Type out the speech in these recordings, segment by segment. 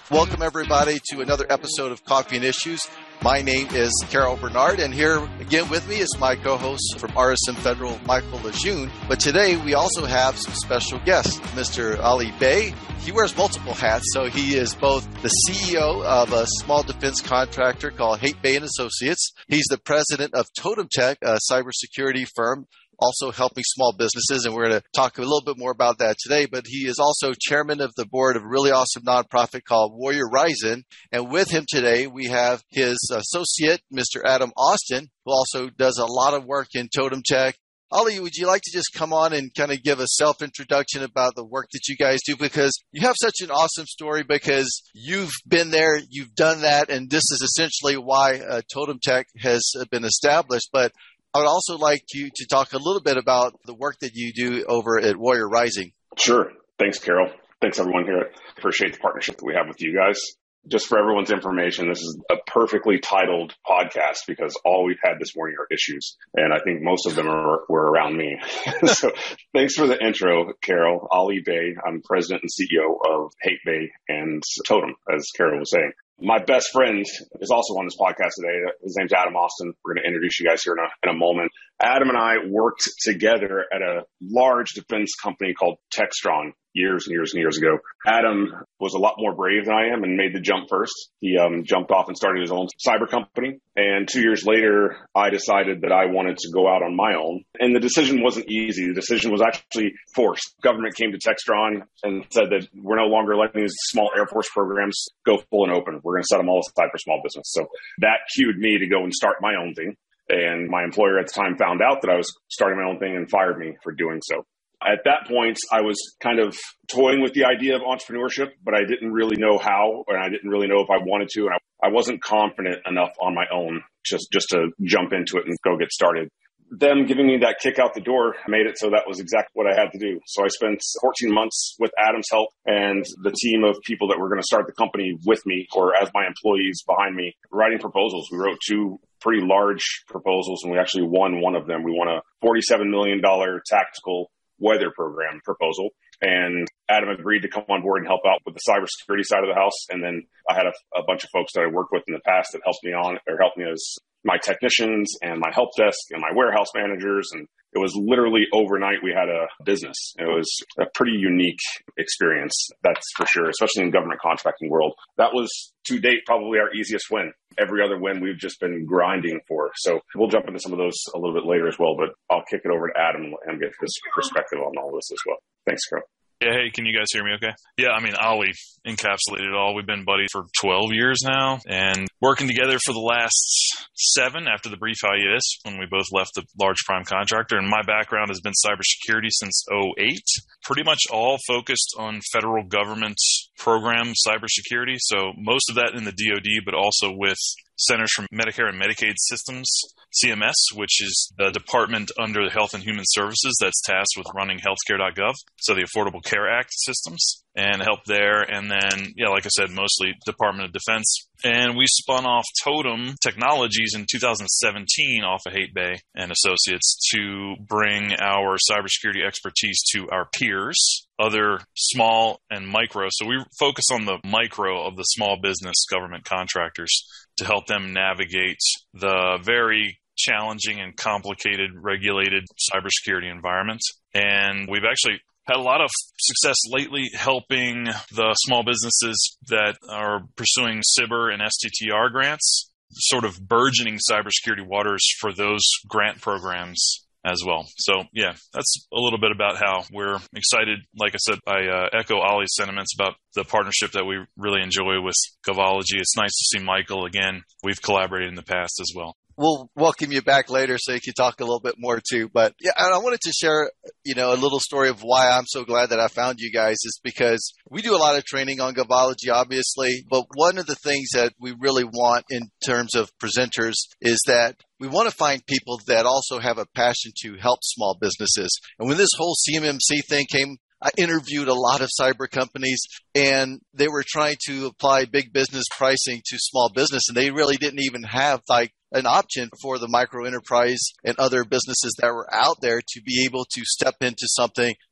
Welcome, everybody, to another episode of Coffee and Issues. My name is Carol Bernard, and here again with me is my co-host from RSM Federal, Michael Lejeune. But today we also have some special guests, Mr. Ali Bey. He wears multiple hats, so he is both the CEO of a small defense contractor called Haight Bay & Associates. He's the president of Totem Tech, a cybersecurity firm, also helping small businesses, and we're going to talk a little bit more about that today. But he is also chairman of the board of a really awesome nonprofit called Warrior Rising. And with him today, we have his associate, Mr. Adam Austin, who also does a lot of work in Totem Tech. Ali, would you like to just come on and kind of give a self-introduction about the work that you guys do? Because you have such an awesome story, because you've been there, you've done that, and this is essentially why Totem Tech has been established. But I would also like you to talk a little bit about the work that you do over at Warrior Rising. Sure. Thanks, Carol. Thanks, everyone here. Appreciate the partnership that we have with you guys. Just for everyone's information, this is a perfectly titled podcast because all we've had this morning are issues, and I think most of them were around me. So thanks for the intro, Carol. Ali Bey. I'm president and CEO of Haight Bay and Totem, as Carol was saying. My best friend is also on this podcast today. His name's Adam Austin. We're going to introduce you guys here in a moment. Adam and I worked together at a large defense company called Textron years and years and years ago. Adam was a lot more brave than I am and made the jump first. He jumped off and started his own cyber company. And 2 years later, I decided that I wanted to go out on my own. And the decision wasn't easy. The decision was actually forced. Government came to Textron and said that we're no longer letting these small Air Force programs go full and open. We're going to set them all aside for small business. So that cued me to go and start my own thing. And my employer at the time found out that I was starting my own thing and fired me for doing so. At that point, I was kind of toying with the idea of entrepreneurship, but I didn't really know how, and I didn't really know if I wanted to, and I wasn't confident enough on my own just to jump into it and go get started. Them giving me that kick out the door made it so that was exactly what I had to do. So I spent 14 months with Adam's help and the team of people that were going to start the company with me, or as my employees behind me, writing proposals. We wrote two pretty large proposals, and we actually won one of them. We won a $47 million tactical weather program proposal, and Adam agreed to come on board and help out with the cybersecurity side of the house. And then I had a bunch of folks that I worked with in the past that helped me as my technicians and my help desk and my warehouse managers. And it was literally overnight we had a business. It was a pretty unique experience, that's for sure, especially in the government contracting world. That was, to date, probably our easiest win. Every other win we've just been grinding for. So we'll jump into some of those a little bit later as well, but I'll kick it over to Adam and get his perspective on all this as well. Thanks, Carol. Yeah, hey, can you guys hear me okay? Yeah, I mean, Ali encapsulated it all. We've been buddies for 12 years now and working together for the last 7 after the brief hiatus when we both left the large prime contractor. And my background has been cybersecurity since '08, pretty much all focused on federal government program cybersecurity. So most of that in the DoD, but also with Centers for Medicare and Medicaid Systems, CMS, which is the department under the Health and Human Services that's tasked with running healthcare.gov, so the Affordable Care Act systems, and help there. And then, yeah, like I said, mostly Department of Defense. And we spun off Totem Technologies in 2017 off of Haight Bay and Associates to bring our cybersecurity expertise to our peers, other small and micro. So we focus on the micro of the small business government contractors to help them navigate the very challenging and complicated regulated cybersecurity environment. And we've actually had a lot of success lately helping the small businesses that are pursuing CBER and STTR grants, sort of burgeoning cybersecurity waters for those grant programs as well. So, yeah, that's a little bit about how we're excited. Like I said, I echo Ali's sentiments about the partnership that we really enjoy with Govology. It's nice to see Michael again. We've collaborated in the past as well. We'll welcome you back later so you can talk a little bit more too. But yeah, I wanted to share, a little story of why I'm so glad that I found you guys is because we do a lot of training on Govology, obviously. But one of the things that we really want in terms of presenters is that we want to find people that also have a passion to help small businesses. And when this whole CMMC thing came, I interviewed a lot of cyber companies, and they were trying to apply big business pricing to small business, and they really didn't even have an option for the micro enterprise and other businesses that were out there to be able to step into something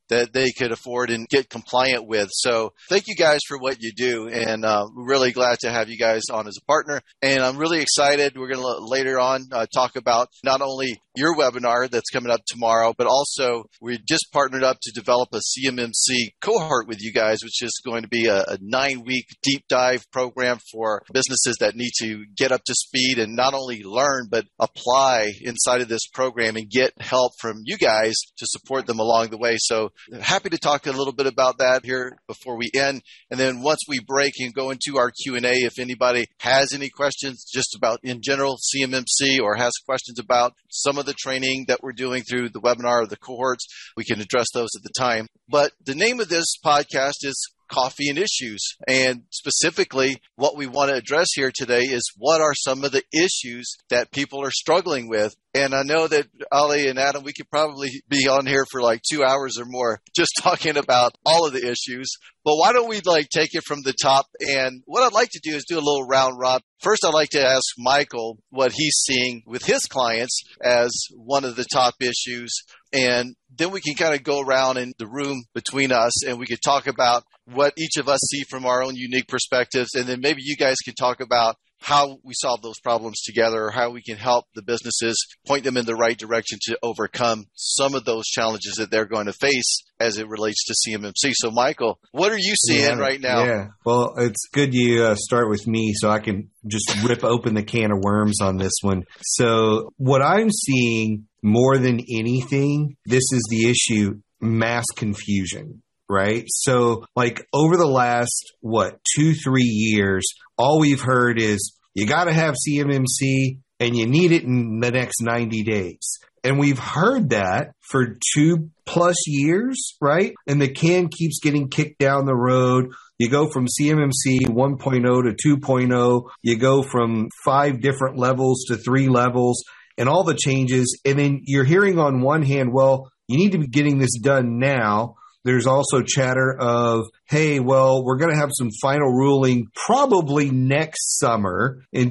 that they could afford and get compliant with. So thank you guys for what you do. And we're really glad to have you guys on as a partner. And I'm really excited. We're going to later on talk about not only your webinar that's coming up tomorrow, but also we just partnered up to develop a CMMC cohort with you guys, which is going to be a 9-week deep dive program for businesses that need to get up to speed and not only learn, but apply inside of this program and get help from you guys to support them along the way. So happy to talk a little bit about that here before we end. And then once we break and go into our Q&A, if anybody has any questions just about in general CMMC or has questions about some of the training that we're doing through the webinar or the cohorts, we can address those at the time. But the name of this podcast is Coffee and Issues. And specifically, what we want to address here today is what are some of the issues that people are struggling with. And I know that Ali and Adam, we could probably be on here for like 2 hours or more just talking about all of the issues. But why don't we take it from the top? And what I'd like to do is do a little round robin. First, I'd like to ask Michael what he's seeing with his clients as one of the top issues. And then we can kind of go around in the room between us and we could talk about what each of us see from our own unique perspectives. And then maybe you guys can talk about how we solve those problems together or how we can help the businesses point them in the right direction to overcome some of those challenges that they're going to face as it relates to CMMC. So, Michael, what are you seeing right now? Yeah, well, it's good you start with me so I can just rip open the can of worms on this one. So what I'm seeing more than anything, this is the issue, mass confusion. Right. So over the last, 2-3 years, all we've heard is you got to have CMMC and you need it in the next 90 days. And we've heard that for 2+ years. Right. And the can keeps getting kicked down the road. You go from CMMC 1.0 to 2.0. You go from 5 different levels to 3 levels and all the changes. And then you're hearing on one hand, well, you need to be getting this done now. There's also chatter of, hey, well, we're going to have some final ruling probably next summer in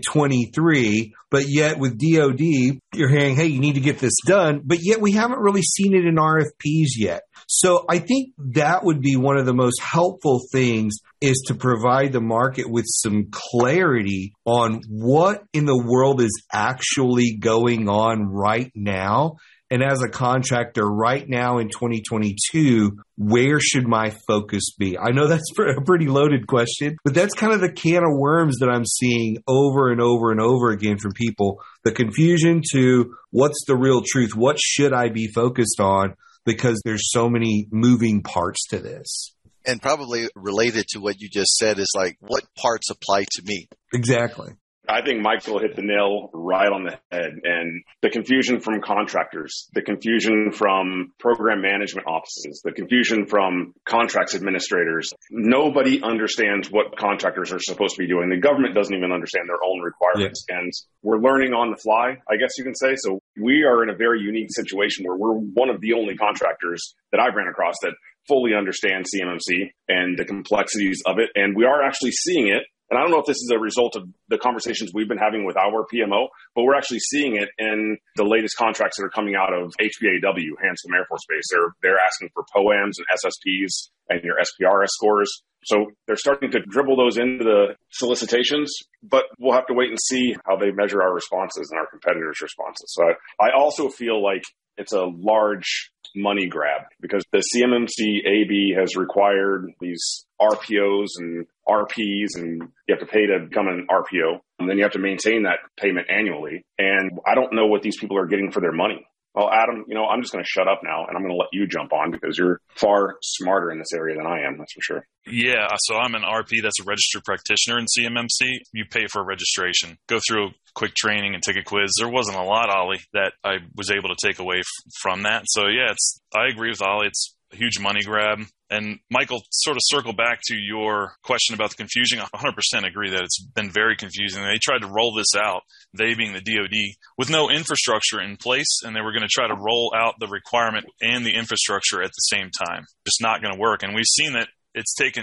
23. But yet with DOD, you're hearing, hey, you need to get this done. But yet we haven't really seen it in RFPs yet. So I think that would be one of the most helpful things is to provide the market with some clarity on what in the world is actually going on right now. And as a contractor right now in 2022, where should my focus be? I know that's a pretty loaded question, but that's kind of the can of worms that I'm seeing over and over and over again from people. The confusion to what's the real truth? What should I be focused on? Because there's so many moving parts to this. And probably related to what you just said is what parts apply to me? Exactly. I think Michael hit the nail right on the head. And the confusion from contractors, the confusion from program management offices, the confusion from contracts administrators. Nobody understands what contractors are supposed to be doing. The government doesn't even understand their own requirements. Yeah. And we're learning on the fly, I guess you can say. So we are in a very unique situation where we're one of the only contractors that I've ran across that fully understand CMMC and the complexities of it. And we are actually seeing it. And I don't know if this is a result of the conversations we've been having with our PMO, but we're actually seeing it in the latest contracts that are coming out of HBAW, Hanscom Air Force Base. They're asking for POAMs and SSPs and your SPRS scores. So they're starting to dribble those into the solicitations, but we'll have to wait and see how they measure our responses and our competitors' responses. So I also feel like it's a large money grab because the CMMC AB has required these RPOs and RPs, and you have to pay to become an RPO. And then you have to maintain that payment annually. And I don't know what these people are getting for their money. Well, Adam, I'm just going to shut up now and I'm going to let you jump on because you're far smarter in this area than I am. That's for sure. Yeah. So I'm an RP that's a registered practitioner in CMMC. You pay for a registration, go through a quick training and take a quiz. There wasn't a lot, Ollie, that I was able to take away from that. So yeah, I agree with Ollie. It's a huge money grab. And Michael, sort of circle back to your question about the confusion. I 100% agree that it's been very confusing. They tried to roll this out, they being the DoD, with no infrastructure in place, and they were going to try to roll out the requirement and the infrastructure at the same time. Just not going to work. And we've seen that it's taken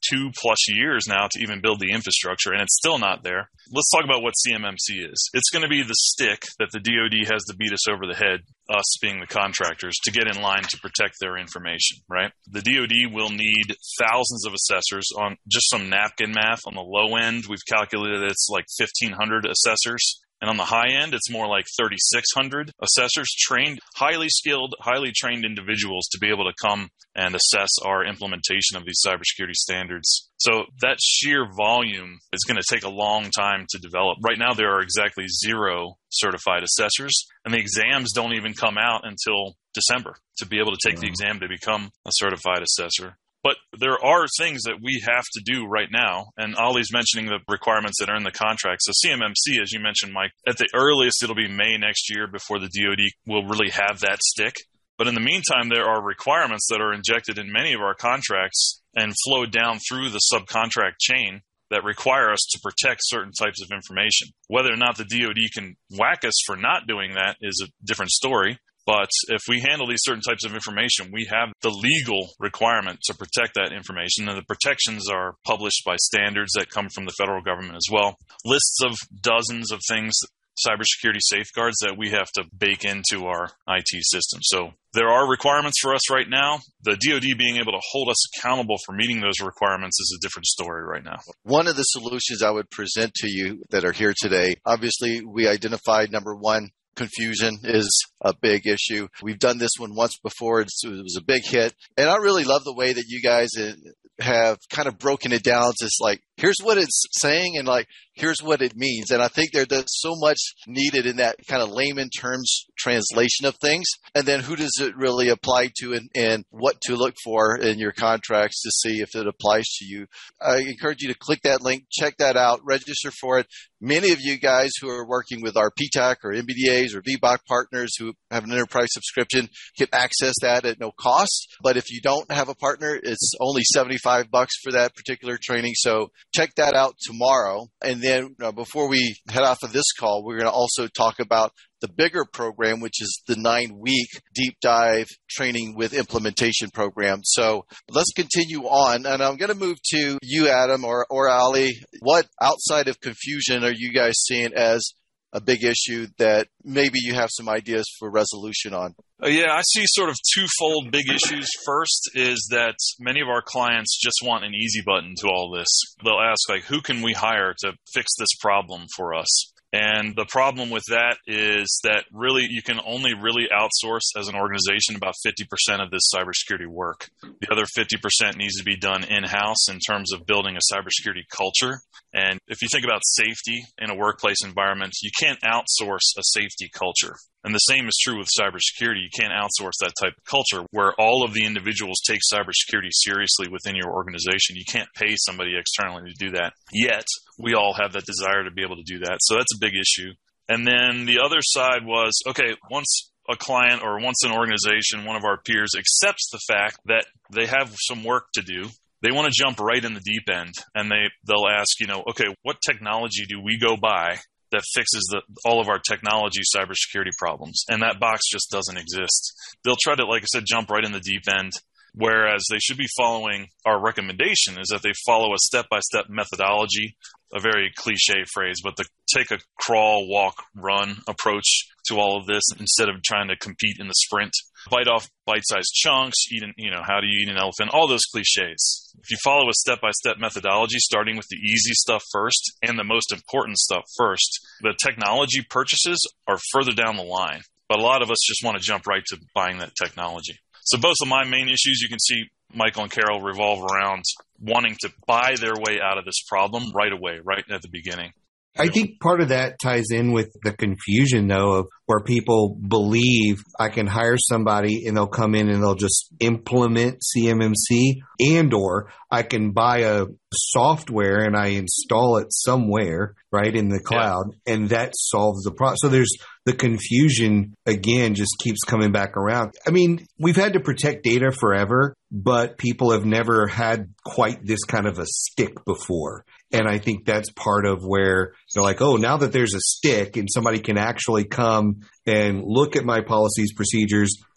2+ years now to even build the infrastructure, and it's still not there. Let's talk about what CMMC is. It's going to be the stick that the DoD has to beat us over the head, us being the contractors, to get in line to protect their information, right? The DoD will need thousands of assessors on just some napkin math. On the low end, we've calculated it's like 1,500 assessors. And on the high end, it's more like 3,600 assessors, trained, highly skilled, highly trained individuals to be able to come and assess our implementation of these cybersecurity standards. So that sheer volume is going to take a long time to develop. Right now, there are exactly 0 certified assessors, and the exams don't even come out until December to be able to take the exam to become a certified assessor. But there are things that we have to do right now, and Ollie's mentioning the requirements that are in the contract. So CMMC, as you mentioned, Mike, at the earliest, it'll be May next year before the DoD will really have that stick. But in the meantime, there are requirements that are injected in many of our contracts and flow down through the subcontract chain that require us to protect certain types of information. Whether or not the DoD can whack us for not doing that is a different story. But if we handle these certain types of information, we have the legal requirement to protect that information. And the protections are published by standards that come from the federal government as well. Lists of dozens of things, cybersecurity safeguards that we have to bake into our IT system. So there are requirements for us right now. The DoD being able to hold us accountable for meeting those requirements is a different story right now. One of the solutions I would present to you that are here today, obviously we identified number one, confusion is a big issue. We've done this one once before. It was a big hit. And I really love the way that you guys have kind of broken it down. It's like, here's what it's saying and like, here's what it means. And I think there's so much needed in that kind of layman terms translation of things. And then who does it really apply to and what to look for in your contracts to see if it applies to you. I encourage you to click that link, check that out, register for it. Many of you guys who are working with our PTAC or MBDAs or VBOC partners who have an enterprise subscription can access that at no cost. But if you don't have a partner, it's only $75 for that particular training. So check that out tomorrow. And then before we head off of this call, we're going to also talk about the bigger program, which is the 9-week deep dive training with implementation program. So let's continue on. And I'm going to move to you, Adam or Ollie. What outside of confusion are you guys seeing as a big issue that maybe you have some ideas for resolution on? Yeah, I see sort of twofold big issues. First is that many of our clients just want an easy button to all this. They'll ask, like, who can we hire to fix this problem for us? And the problem with that is that really you can only really outsource as an organization about 50% of this cybersecurity work. The other 50% needs to be done in-house in terms of building a cybersecurity culture. And if you think about safety in a workplace environment, you can't outsource a safety culture. And the same is true with cybersecurity. You can't outsource that type of culture where all of the individuals take cybersecurity seriously within your organization. You can't pay somebody externally to do that. Yet, we all have that desire to be able to do that. So that's a big issue. And then the other side was, okay, once a client or once an organization, one of our peers accepts the fact that they have some work to do, they want to jump right in the deep end. And they'll ask, okay, what technology do we go buy that fixes all of our technology cybersecurity problems? And that box just doesn't exist. They'll try to, like I said, jump right in the deep end, whereas they should be following our recommendation is that they follow a step-by-step methodology, a very cliche phrase, but take a crawl, walk, run approach to all of this instead of trying to compete in the sprint. Bite off bite-sized chunks, how do you eat an elephant, all those cliches. If you follow a step-by-step methodology, starting with the easy stuff first and the most important stuff first, the technology purchases are further down the line. But a lot of us just want to jump right to buying that technology. So both of my main issues, you can see Michael and Carol revolve around wanting to buy their way out of this problem right away, right at the beginning. I think part of that ties in with the confusion, though, of where people believe I can hire somebody and they'll come in and they'll just implement CMMC, and or I can buy a software and I install it somewhere, right, in the cloud, and that solves the problem. So there's the confusion, again, just keeps coming back around. I mean, we've had to protect data forever, but people have never had quite this kind of a stick before. And I think that's part of where they're like, oh, now that there's a stick and somebody can actually come and look at my policies, procedures,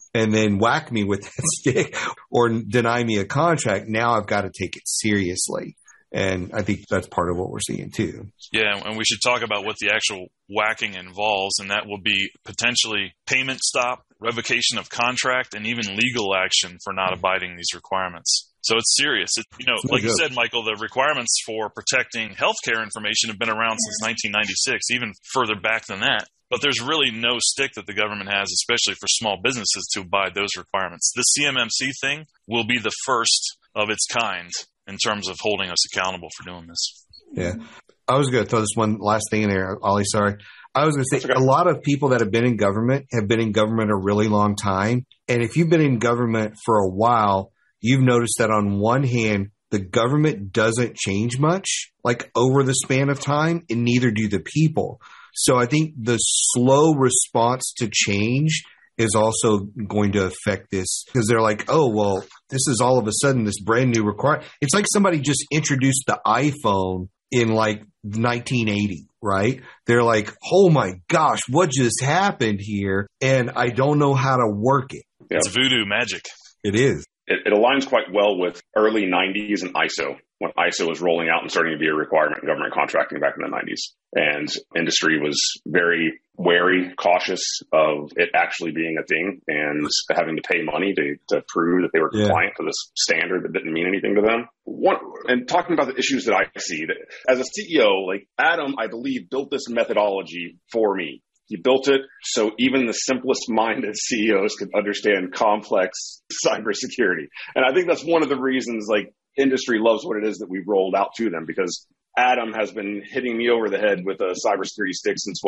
and then whack me with that stick or deny me a contract, now I've got to take it seriously. And I think that's part of what we're seeing too. Yeah, and we should talk about what the actual whacking involves, and that will be potentially payment stop, revocation of contract, and even legal action for not abiding these requirements. So it's serious. Like you said, Michael, the requirements for protecting healthcare information have been around since 1996, even further back than that. But there's really no stick that the government has, especially for small businesses, to abide those requirements. The CMMC thing will be the first of its kind in terms of holding us accountable for doing this. Yeah. I was going to throw this one last thing in there, Ollie, sorry. I was going to say, a lot of people that have been in government have been in government a really long time. And if you've been in government for a while, you've noticed that on one hand, the government doesn't change much, like over the span of time, and neither do the people. So I think the slow response to change is also going to affect this, because they're like, oh, well, this is all of a sudden this brand new requirement. It's like somebody just introduced the iPhone in like 1980, right? They're like, oh my gosh, what just happened here? And I don't know how to work it. Yep. It's voodoo magic. It is. It aligns quite well with early 90s and ISO, when ISO was rolling out and starting to be a requirement in government contracting back in the 90s. And industry was very wary, cautious of it actually being a thing and having to pay money to prove that they were compliant to this standard that didn't mean anything to them. And talking about the issues that I see, that as a CEO, like Adam, I believe, built this methodology for me. He built it so even the simplest minded CEOs could understand complex cybersecurity. And I think that's one of the reasons like industry loves what it is that we've rolled out to them, because Adam has been hitting me over the head with a cybersecurity stick since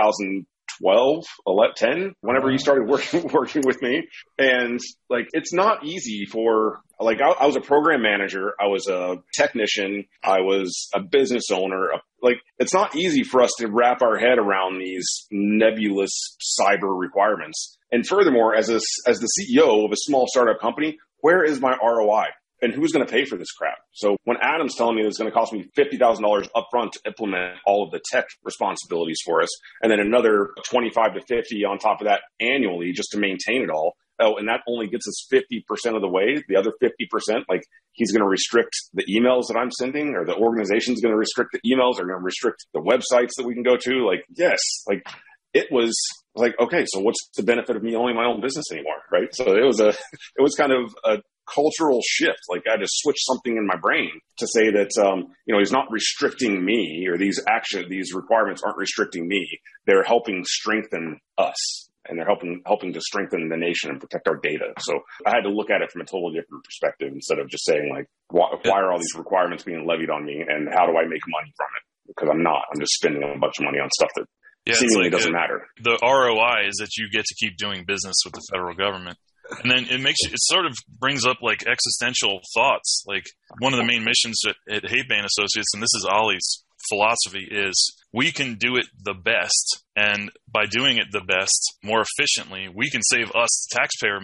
2012, 10, whenever he started working with me. And like, it's not easy for, like, I was a program manager. I was a technician. I was a business owner. Like, it's not easy for us to wrap our head around these nebulous cyber requirements. And furthermore, as the CEO of a small startup company, where is my ROI? And who's going to pay for this crap? So when Adam's telling me it's going to cost me $50,000 upfront to implement all of the tech responsibilities for us, and then another 25 to 50 on top of that annually just to maintain it all. Oh, and that only gets us 50% of the way. The other 50%, like, he's going to restrict the emails that I'm sending, or the organization's going to restrict the emails, or going to restrict the websites that we can go to. Like, yes, like, it was like, okay, so what's the benefit of me owning my own business anymore, right? So it was kind of a cultural shift. Like, I had to switch something in my brain to say that, he's not restricting me, or these requirements aren't restricting me. They're helping strengthen us. And they're helping to strengthen the nation and protect our data. So I had to look at it from a totally different perspective, instead of just saying, like, why are all these requirements being levied on me, and how do I make money from it? Because I'm not. I'm just spending a bunch of money on stuff that seemingly doesn't matter. The ROI is that you get to keep doing business with the federal government. And then it sort of brings up like existential thoughts. Like, one of the main missions at Hatebane Associates, and this is Ollie's philosophy, is we can do it the best. And by doing it the best, more efficiently, we can save us taxpayers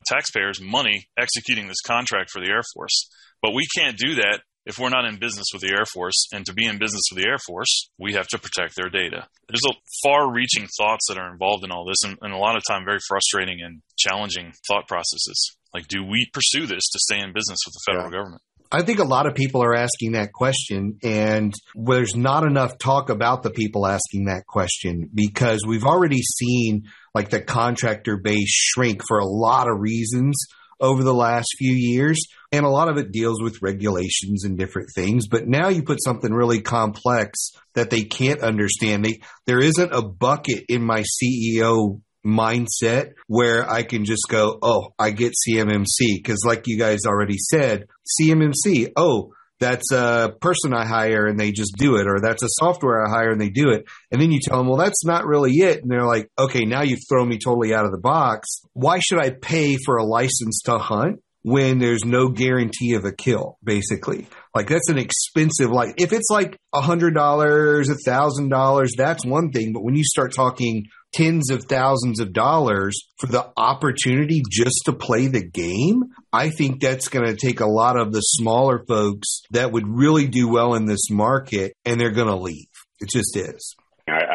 money executing this contract for the Air Force. But we can't do that if we're not in business with the Air Force. And to be in business with the Air Force, we have to protect their data. There's a far-reaching thoughts that are involved in all this, and a lot of time very frustrating and challenging thought processes. Like, do we pursue this to stay in business with the federal government? I think a lot of people are asking that question, and there's not enough talk about the people asking that question, because we've already seen like the contractor base shrink for a lot of reasons over the last few years. And a lot of it deals with regulations and different things. But now you put something really complex that they can't understand. There isn't a bucket in my CEO mindset where I can just go, oh, I get CMMC. Because like you guys already said, CMMC, oh, that's a person I hire and they just do it, or that's a software I hire and they do it. And then you tell them, well, that's not really it. And they're like, okay, now you've thrown me totally out of the box. Why should I pay for a license to hunt when there's no guarantee of a kill, basically? Like, that's an expensive, like, if it's like $100, $1,000, that's one thing. But when you start talking tens of thousands of dollars for the opportunity just to play the game, I think that's going to take a lot of the smaller folks that would really do well in this market, and they're going to leave. It just is. I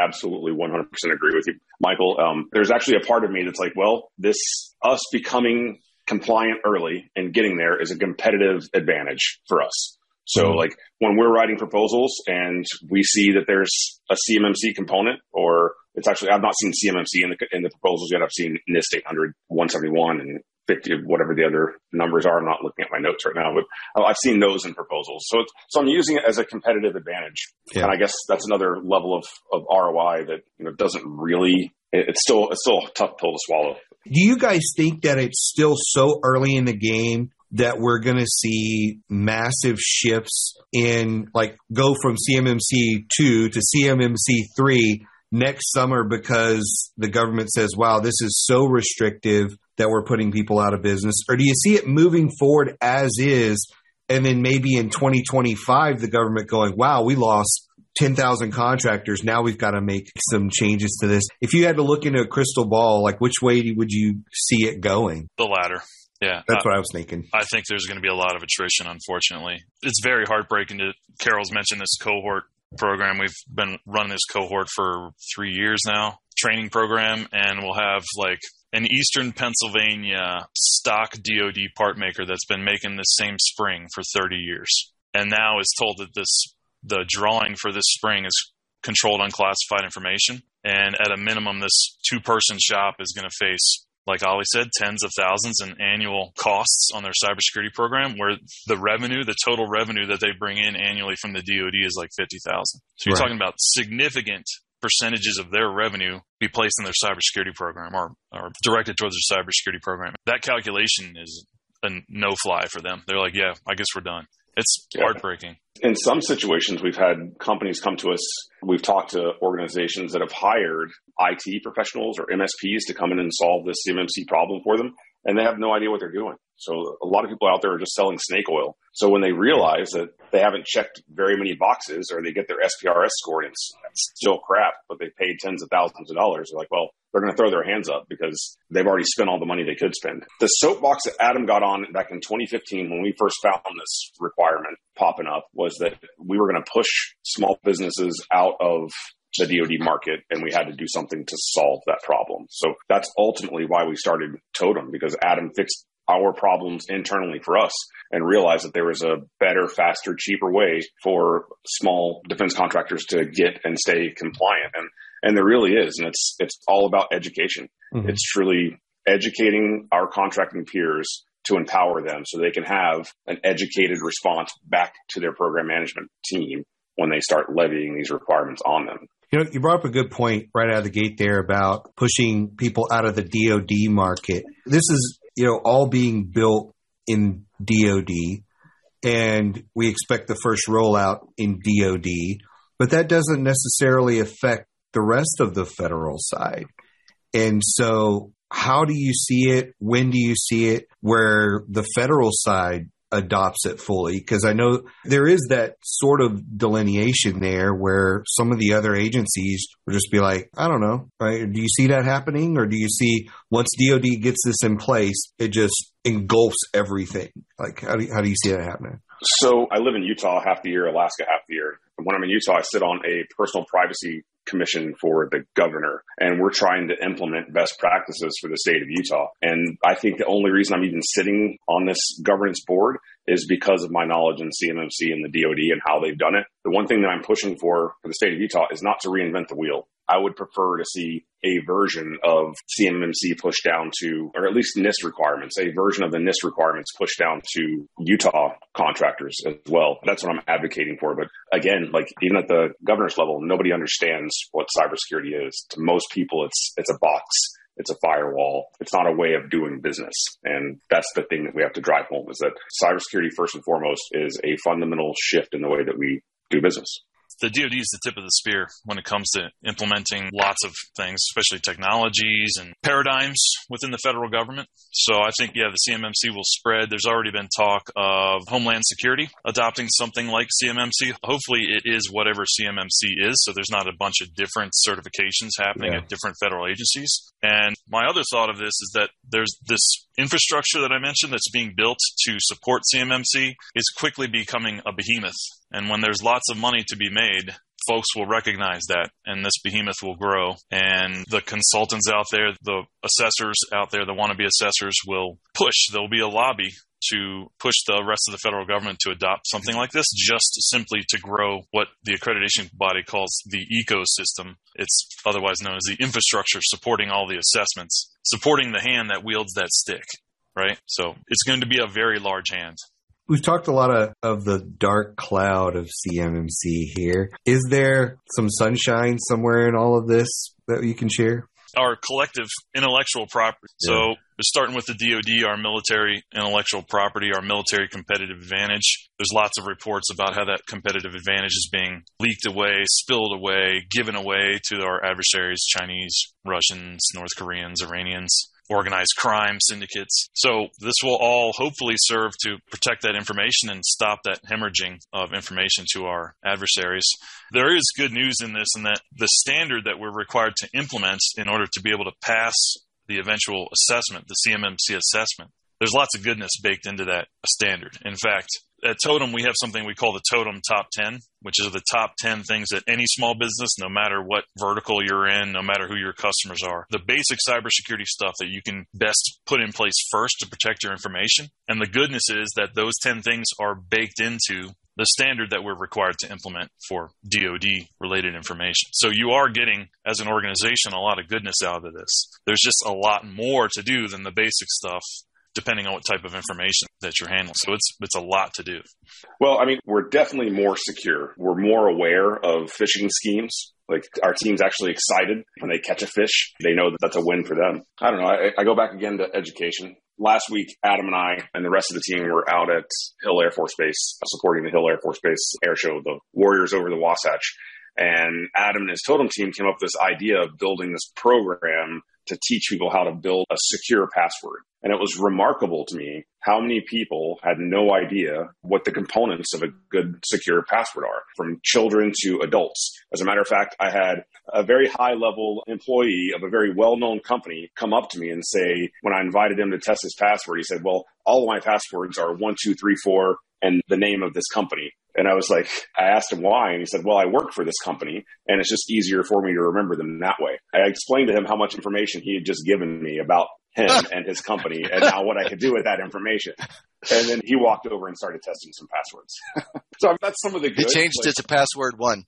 absolutely 100% agree with you, Michael. There's actually a part of me that's like, well, us becoming compliant early and getting there is a competitive advantage for us. So like when we're writing proposals and we see that there's a CMMC component, or it's actually, I've not seen CMMC in the proposals yet. I've seen NIST 800, 171 and 50, whatever the other numbers are. I'm not looking at my notes right now, but I've seen those in proposals. So I'm using it as a competitive advantage. Yeah. And I guess that's another level of ROI that, doesn't really, it's still a tough pill to swallow. Do you guys think that it's still so early in the game that we're going to see massive shifts in, like, go from CMMC 2 to CMMC 3 next summer because the government says, wow, this is so restrictive that we're putting people out of business? Or do you see it moving forward as is, and then maybe in 2025, the government going, wow, we lost 10,000 contractors. Now we've got to make some changes to this. If you had to look into a crystal ball, like, which way would you see it going? The latter. Yeah. That's what I was thinking. I think there's going to be a lot of attrition, unfortunately. It's very heartbreaking Carol's mentioned this cohort program. We've been running this cohort for 3 years now, training program, and we'll have like an Eastern Pennsylvania stock DoD part maker that's been making this same spring for 30 years. And now is told that the drawing for this spring is controlled unclassified information. And at a minimum, this 2-person shop is going to face, like Ollie said, tens of thousands in annual costs on their cybersecurity program, where the total revenue that they bring in annually from the DoD is like 50,000. So you're talking about significant percentages of their revenue be placed in their cybersecurity program or directed towards their cybersecurity program. That calculation is a no-fly for them. They're like, yeah, I guess we're done. It's heartbreaking. In some situations, we've had companies come to us. We've talked to organizations that have hired IT professionals or MSPs to come in and solve this CMMC problem for them, and they have no idea what they're doing. So a lot of people out there are just selling snake oil. So when they realize that they haven't checked very many boxes, or they get their SPRS scored and it's still crap, but they paid tens of thousands of dollars, they're like, well, they're going to throw their hands up because they've already spent all the money they could spend. The soapbox that Adam got on back in 2015 when we first found this requirement popping up was that we were going to push small businesses out of the DoD market, and we had to do something to solve that problem. So that's ultimately why we started Totem, because Adam fixed our problems internally for us and realized that there was a better, faster, cheaper way for small defense contractors to get and stay compliant. And there really is. And it's all about education. Mm-hmm. It's truly educating our contracting peers to empower them so they can have an educated response back to their program management team when they start levying these requirements on them. You brought up a good point right out of the gate there about pushing people out of the DoD market. This is, all being built in DoD, and we expect the first rollout in DoD, but that doesn't necessarily affect the rest of the federal side. And so how do you see it? When do you see it where the federal side adopts it fully? Because I know there is that sort of delineation there where some of the other agencies will just be like, I don't know, right? Do you see that happening? Or do you see once DoD gets this in place, it just engulfs everything? Like, how do you see that happening? So I live in Utah half the year, Alaska half the year. And when I'm in Utah, I sit on a personal privacy commission for the governor, and we're trying to implement best practices for the state of Utah. And I think the only reason I'm even sitting on this governance board is because of my knowledge in CMMC and the DoD and how they've done it. The one thing that I'm pushing for the state of Utah is not to reinvent the wheel. I would prefer to see a version of CMMC pushed down to, or at least NIST requirements, a version of the NIST requirements pushed down to Utah contractors as well. That's what I'm advocating for. But again, like even at the governor's level, nobody understands what cybersecurity is. To most people, it's a box. It's a firewall. It's not a way of doing business. And that's the thing that we have to drive home, is that cybersecurity, first and foremost, is a fundamental shift in the way that we do business. The DoD is the tip of the spear when it comes to implementing lots of things, especially technologies and paradigms within the federal government. So I think, the CMMC will spread. There's already been talk of Homeland Security adopting something like CMMC. Hopefully it is whatever CMMC is, so there's not a bunch of different certifications happening at different federal agencies. And my other thought of this is that there's this infrastructure that I mentioned that's being built to support CMMC is quickly becoming a behemoth. And when there's lots of money to be made folks will recognize that, and this behemoth will grow. And the consultants out there, the assessors out there, the wannabe assessors will push. There'll be a lobby to push the rest of the federal government to adopt something like this, just simply to grow what the accreditation body calls the ecosystem. It's otherwise known as the infrastructure supporting all the assessments, supporting the hand that wields that stick, right? So it's going to be a very large hand. We've talked a lot of the dark cloud of CMMC here. Is there some sunshine somewhere in all of this that you can share? Our collective intellectual property. Yeah. So starting with the DoD, our military intellectual property, our military competitive advantage. There's lots of reports about how that competitive advantage is being leaked away, spilled away, given away to our adversaries, Chinese, Russians, North Koreans, Iranians, organized crime syndicates. So this will all hopefully serve to protect that information and stop that hemorrhaging of information to our adversaries. There is good news in this, in that the standard that we're required to implement in order to be able to pass the eventual assessment, the CMMC assessment, there's lots of goodness baked into that standard. In fact, at Totem, we have something we call the Totem Top 10, which is the top 10 things that any small business, no matter what vertical you're in, no matter who your customers are, the basic cybersecurity stuff that you can best put in place first to protect your information. And the goodness is that those 10 things are baked into the standard that we're required to implement for DoD-related information. So you are getting, as an organization, a lot of goodness out of this. There's just a lot more to do than the basic stuff, depending on what type of information that you're handling. So it's a lot to do. Well, I mean, we're definitely more secure. We're more aware of phishing schemes. Like, our team's actually excited when they catch a fish. They know that that's a win for them. I don't know. I go back again to education. Last week, Adam and I and the rest of the team were out at Hill Air Force Base, supporting the Hill Air Force Base air show, the Warriors over the Wasatch. And Adam and his Totem team came up with this idea of building this program to teach people how to build a secure password. And it was remarkable to me how many people had no idea what the components of a good secure password are, from children to adults. As a matter of fact, I had a very high-level employee of a very well-known company come up to me and say, when I invited him to test his password, he said, well, all of my passwords are 1, 2, 3, 4, and the name of this company. And I was like, I asked him why, and he said, well, I work for this company, and it's just easier for me to remember them that way. I explained to him how much information he had just given me about him and his company, and now what I could do with that information. And then he walked over and started testing some passwords. So that's some of the good. He changed it to password 1.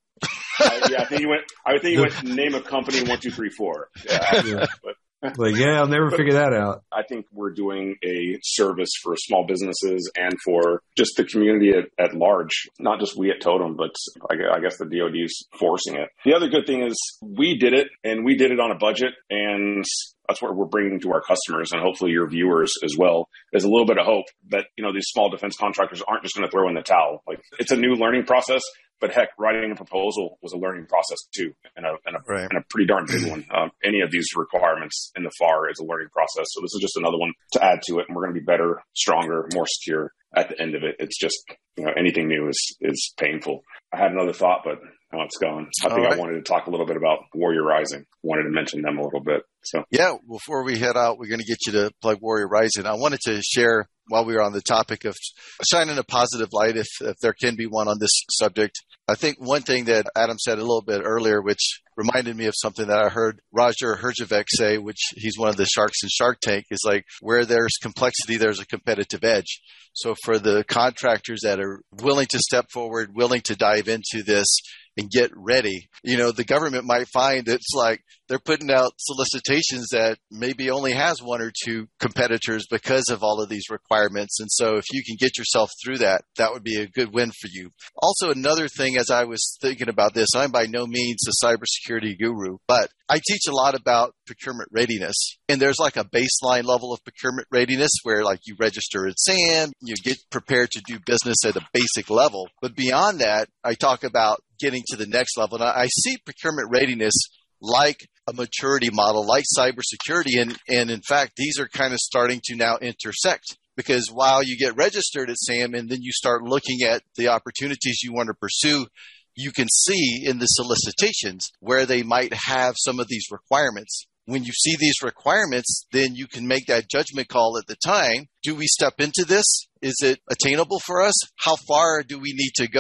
I think he went name of company 1, 2, 3, 4. Yeah. Like, yeah, I'll never figure that out. I think we're doing a service for small businesses and for just the community at large. Not just we at Totem, but I guess the DoD is forcing it. The other good thing is we did it, and we did it on a budget, and that's what we're bringing to our customers, and hopefully your viewers as well. There's a little bit of hope that, these small defense contractors aren't just going to throw in the towel. Like, it's a new learning process. But heck, writing a proposal was a learning process too, and a pretty darn big one. Any of these requirements in the FAR is a learning process. So this is just another one to add to it, and we're going to be better, stronger, more secure at the end of it. It's just, anything new is painful. I had another thought, but now it's gone. I think I wanted to talk a little bit about Warrior Rising. Wanted to mention them a little bit. So yeah, before we head out, we're going to get you to plug Warrior Rising. I wanted to share, while we were on the topic of shining a positive light, if there can be one on this subject. I think one thing that Adam said a little bit earlier, which reminded me of something that I heard Roger Herjavec say, which he's one of the sharks in Shark Tank, is like, where there's complexity, there's a competitive edge. So for the contractors that are willing to step forward, willing to dive into this and get ready, the government might find it's like they're putting out solicitations that maybe only has 1 or 2 competitors because of all of these requirements. And so if you can get yourself through that, that would be a good win for you. Also, another thing, as I was thinking about this, I'm by no means a cybersecurity guru, but I teach a lot about procurement readiness. And there's like a baseline level of procurement readiness where, like, you register at SAM, you get prepared to do business at a basic level. But beyond that, I talk about getting to the next level. And I see procurement readiness like a maturity model, like cybersecurity. And in fact, these are kind of starting to now intersect, because while you get registered at SAM and then you start looking at the opportunities you want to pursue, you can see in the solicitations where they might have some of these requirements. When you see these requirements, then you can make that judgment call at the time. Do we step into this? Is it attainable for us? How far do we need to go?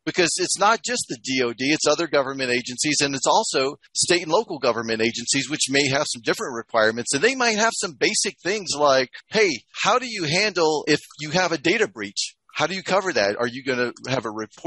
because it's not just the DoD, it's other government agencies, and it's also state and local government agencies, which may have some different requirements. And they might have some basic things like, hey, how do you handle if you have a data breach? How do you cover that? Are you going to have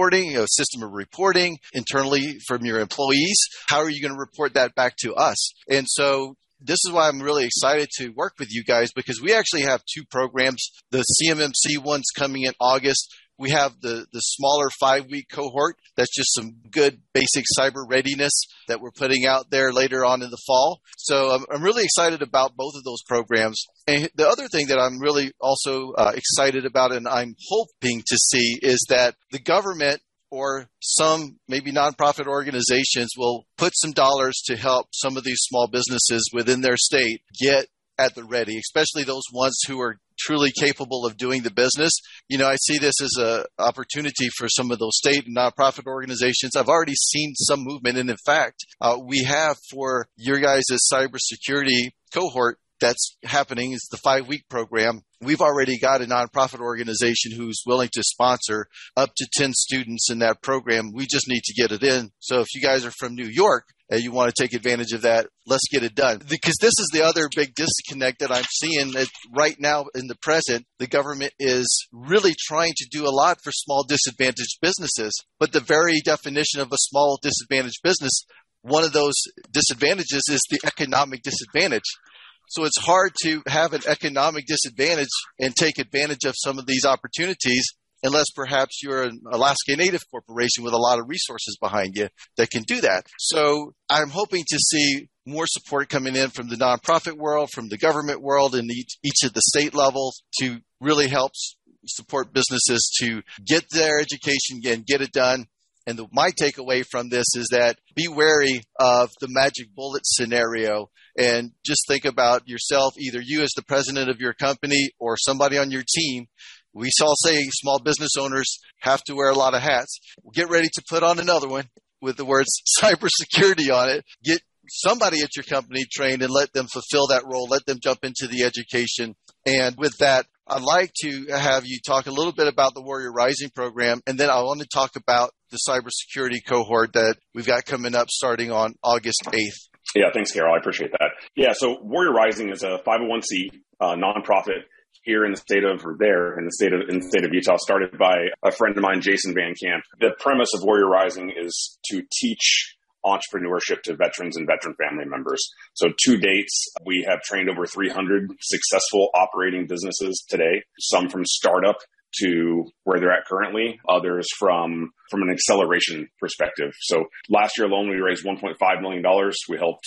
a system of reporting internally from your employees? How are you going to report that back to us? And so this is why I'm really excited to work with you guys, because we actually have 2 programs. The CMMC one's coming in August. We have the smaller 5-week cohort. That's just some good basic cyber readiness that we're putting out there later on in the fall. So I'm really excited about both of those programs. And the other thing that I'm really also excited about and I'm hoping to see is that the government or some maybe nonprofit organizations will put some dollars to help some of these small businesses within their state get at the ready, especially those ones who are truly capable of doing the business. I see this as an opportunity for some of those state and nonprofit organizations. I've already seen some movement. And in fact, we have for your guys' cybersecurity cohort that's happening. It's the 5-week program. We've already got a nonprofit organization who's willing to sponsor up to 10 students in that program. We just need to get it in. So if you guys are from New York and you want to take advantage of that, let's get it done. Because this is the other big disconnect that I'm seeing that right now in the present. The government is really trying to do a lot for small disadvantaged businesses. But the very definition of a small disadvantaged business, one of those disadvantages is the economic disadvantage. So it's hard to have an economic disadvantage and take advantage of some of these opportunities unless perhaps you're an Alaska Native corporation with a lot of resources behind you that can do that. So I'm hoping to see more support coming in from the nonprofit world, from the government world, and each of the state levels to really help support businesses to get their education and get it done. And my takeaway from this is that be wary of the magic bullet scenario and just think about yourself, either you as the president of your company or somebody on your team. We all say small business owners have to wear a lot of hats. Get ready to put on another one with the words cybersecurity on it. Get somebody at your company trained and let them fulfill that role. Let them jump into the education. And with that, I'd like to have you talk a little bit about the Warrior Rising program, and then I want to talk about the cybersecurity cohort that we've got coming up starting on August 8th. Yeah, thanks, Carol. I appreciate that. Yeah, so Warrior Rising is a 501c nonprofit here in the state of Utah, started by a friend of mine, Jason Van Camp. The premise of Warrior Rising is to teach entrepreneurship to veterans and veteran family members. So to date, we have trained over 300 successful operating businesses today, some from startup to where they're at currently, others from an acceleration perspective. So last year alone, we raised $1.5 million. We helped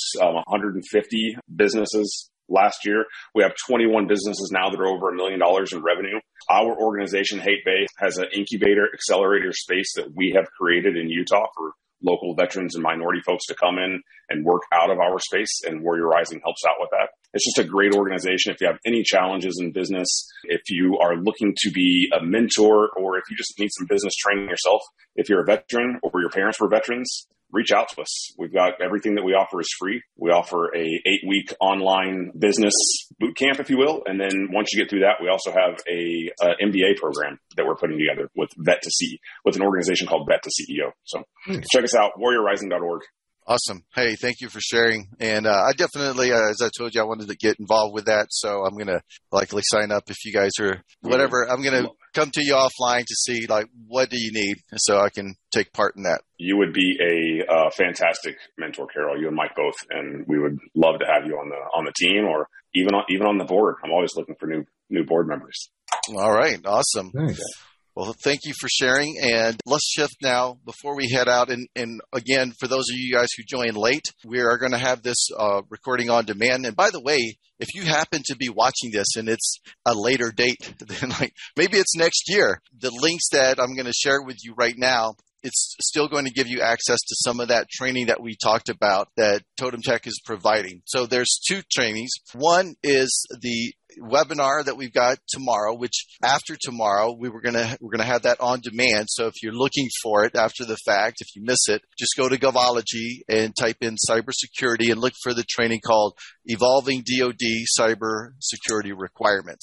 150 businesses last year. We have 21 businesses now that are over $1 million in revenue. Our organization, Hate Bay, has an incubator accelerator space that we have created in Utah for local veterans and minority folks to come in and work out of our space, and Warrior Rising helps out with that. It's just a great organization. If you have any challenges in business, if you are looking to be a mentor, or if you just need some business training yourself, if you're a veteran or your parents were veterans, reach out to us. We've got everything that we offer is free. We offer a 8-week online business boot camp, if you will. And then once you get through that, we also have a MBA program that we're putting together with with an organization called Vet to CEO. So check us out, warriorrising.org. Awesome. Hey, thank you for sharing. And I definitely, as I told you, I wanted to get involved with that. So I'm going to likely sign up if you guys are whatever. I'm going to come to you offline to see, what do you need so I can take part in that. You would be a fantastic mentor, Carol, you and Mike both. And we would love to have you on the team or even on the board. I'm always looking for new board members. All right. Awesome. Nice. Well, thank you for sharing. And let's shift now before we head out. And again, for those of you guys who joined late, we are going to have this recording on demand. And by the way, if you happen to be watching this and it's a later date, then maybe it's next year, the links that I'm going to share with you right now, it's still going to give you access to some of that training that we talked about that Totem Tech is providing. So there's 2 trainings. One is the webinar that we've got tomorrow, which after tomorrow we're gonna have that on demand. So if you're looking for it after the fact, if you miss it, just go to Govology and type in cybersecurity and look for the training called Evolving DoD Cybersecurity Requirements.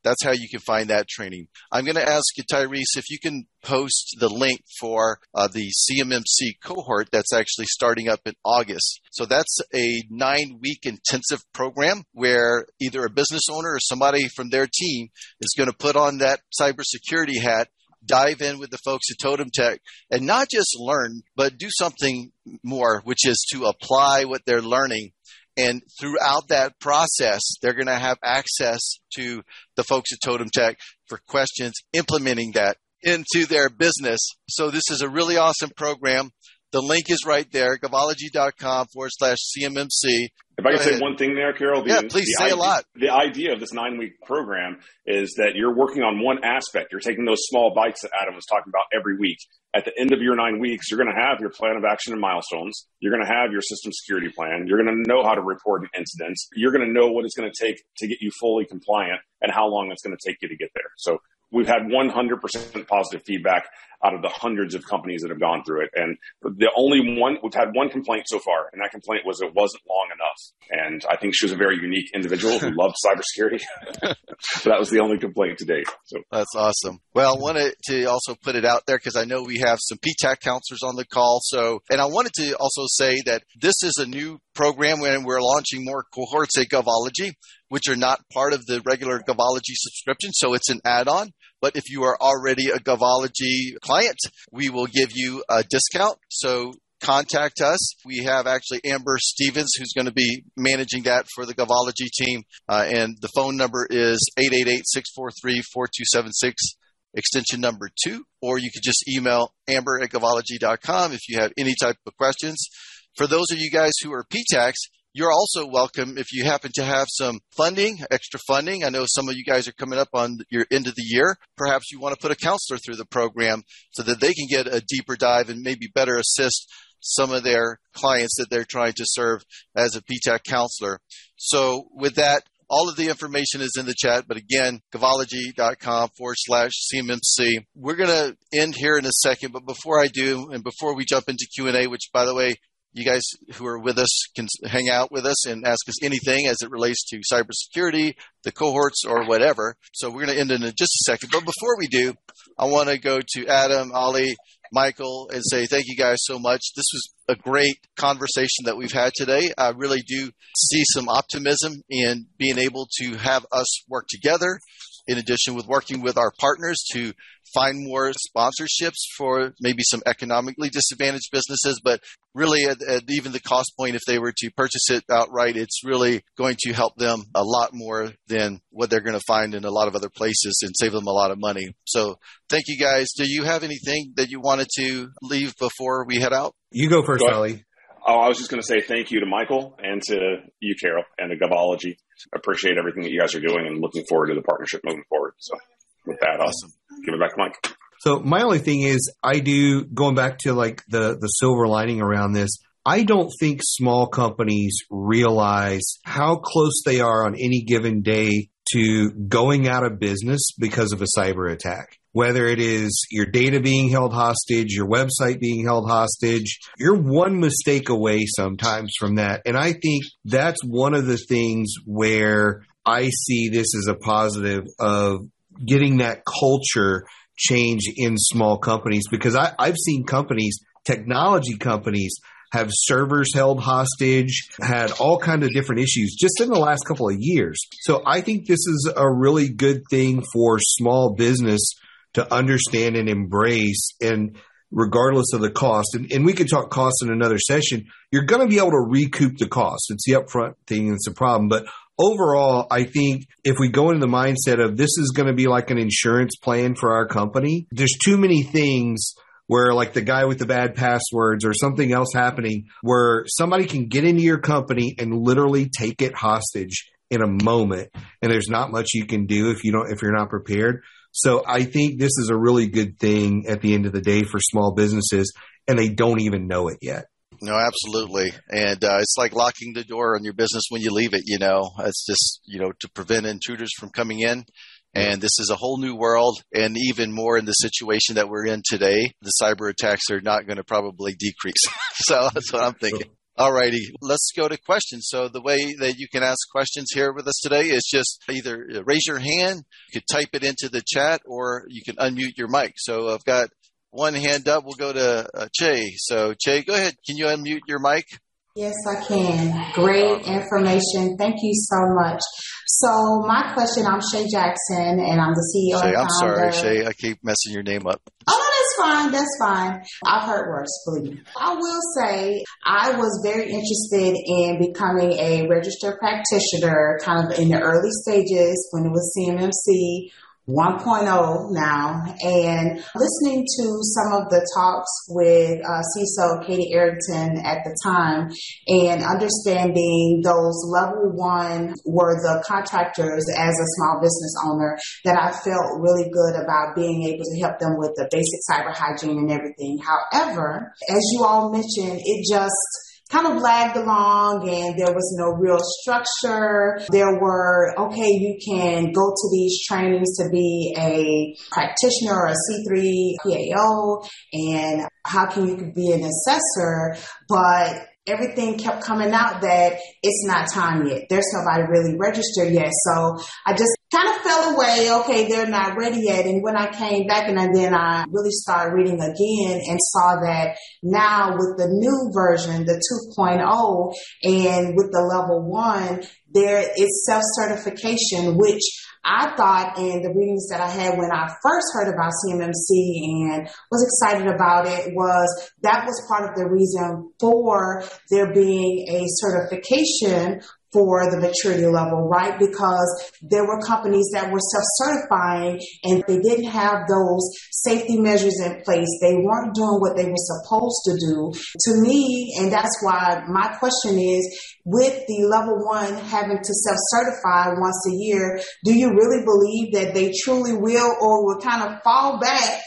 That's how you can find that training. I'm going to ask you, Tyrese, if you can post the link for the CMMC cohort that's actually starting up in August. So that's a 9-week intensive program where either a business owner or somebody from their team is going to put on that cybersecurity hat, dive in with the folks at Totem Tech, and not just learn, but do something more, which is to apply what they're learning. And throughout that process, they're going to have access to the folks at Totem Tech for questions, implementing that into their business. So this is a really awesome program. The link is right there, gavology.com/CMMC. If I can say one thing there, Carol. Please say a lot. The idea of this 9-week program is that you're working on one aspect. You're taking those small bites that Adam was talking about every week. At the end of your 9 weeks, you're going to have your plan of action and milestones. You're going to have your system security plan. You're going to know how to report an incident. You're going to know what it's going to take to get you fully compliant and how long it's going to take you to get there. So we've had 100% positive feedback out of the hundreds of companies that have gone through it. And we've had one complaint so far, and that complaint was it wasn't long enough. And I think she was a very unique individual who loved cybersecurity. But that was the only complaint to date. So that's awesome. Well, I wanted to also put it out there because I know we have some PTAC counselors on the call. And I wanted to also say that this is a new program when we're launching more cohorts at Govology, which are not part of the regular Govology subscription. So it's an add-on. But if you are already a Govology client, we will give you a discount. So contact us. We have actually Amber Stevens, who's going to be managing that for the Govology team. And the phone number is 888-643-4276, extension number 2. Or you could just email amber@govology.com if you have any type of questions. For those of you guys who are PTACs, you're also welcome if you happen to have some funding, extra funding. I know some of you guys are coming up on your end of the year. Perhaps you want to put a counselor through the program so that they can get a deeper dive and maybe better assist some of their clients that they're trying to serve as a PTAC counselor. So with that, all of the information is in the chat, but again, gavology.com/CMMC. We're going to end here in a second, but before I do, and before we jump into Q&A, which, by the way, you guys who are with us can hang out with us and ask us anything as it relates to cybersecurity, the cohorts, or whatever. So we're going to end in just a second. But before we do, I want to go to Adam, Ali, Michael, and say thank you guys so much. This was a great conversation that we've had today. I really do see some optimism in being able to have us work together, in addition with working with our partners to find more sponsorships for maybe some economically disadvantaged businesses. But really, at even the cost point, if they were to purchase it outright, it's really going to help them a lot more than what they're going to find in a lot of other places and save them a lot of money. So thank you, guys. Do you have anything that you wanted to leave before we head out? You go first, Ali. Oh, I was just going to say thank you to Michael and to you, Carol, and to Govology. I appreciate everything that you guys are doing and looking forward to the partnership moving forward. So with that, I'll give it back to Mike. So my only thing is going back to like the silver lining around this, I don't think small companies realize how close they are on any given day to going out of business because of a cyber attack. Whether it is your data being held hostage, your website being held hostage, you're one mistake away sometimes from that. And I think that's one of the things where I see this as a positive of getting that culture change in small companies, because I've seen companies, technology companies, have servers held hostage, had all kinds of different issues just in the last couple of years. So I think this is a really good thing for small business to understand and embrace, and regardless of the cost, and we could talk cost in another session, you're going to be able to recoup the cost. It's the upfront thing that's a problem. But overall, I think if we go into the mindset of this is going to be like an insurance plan for our company, there's too many things where, like the guy with the bad passwords or something else happening, where somebody can get into your company and literally take it hostage in a moment, and there's not much you can do if you're not prepared. So I think this is a really good thing at the end of the day for small businesses, and they don't even know it yet. No, absolutely. And it's like locking the door on your business when you leave it, It's just, to prevent intruders from coming in. And this is a whole new world, and even more in the situation that we're in today, the cyber attacks are not going to probably decrease. So that's what I'm thinking. All righty. Let's go to questions. So the way that you can ask questions here with us today is just either raise your hand, you could type it into the chat, or you can unmute your mic. So I've got one hand up. We'll go to Che. So Che, go ahead. Can you unmute your mic? Yes, I can. Great information. Thank you so much. So my question, I'm Shay Jackson, and I'm the CEO Shay, and I'm founder. sorry, Shay. I keep messing your name up. Oh, no, that's fine. That's fine. I've heard worse, believe me. I will say I was very interested in becoming a registered practitioner kind of in the early stages when it was CMMC 1.0 now, and listening to some of the talks with CISO Katie Arrington at the time, and understanding those level one were the contractors as a small business owner, that I felt really good about being able to help them with the basic cyber hygiene and everything. However, as you all mentioned, it just kind of lagged along, and there was no real structure. There were, okay, you can go to these trainings to be a practitioner or a C3 PAO, and how can you be an assessor, but everything kept coming out that it's not time yet. There's nobody really registered yet. So I just kind of fell away. Okay, they're not ready yet. And when I came back and then I really started reading again and saw that now with the new version, the 2.0, and with the level 1, there is self-certification, which I thought in the readings that I had when I first heard about CMMC and was excited about it, was that was part of the reason for there being a certification for the maturity level, right? Because there were companies that were self-certifying and they didn't have those safety measures in place. They weren't doing what they were supposed to do. To me, and that's why my question is, with the level 1 having to self-certify once a year, do you really believe that they truly will, or will kind of fall back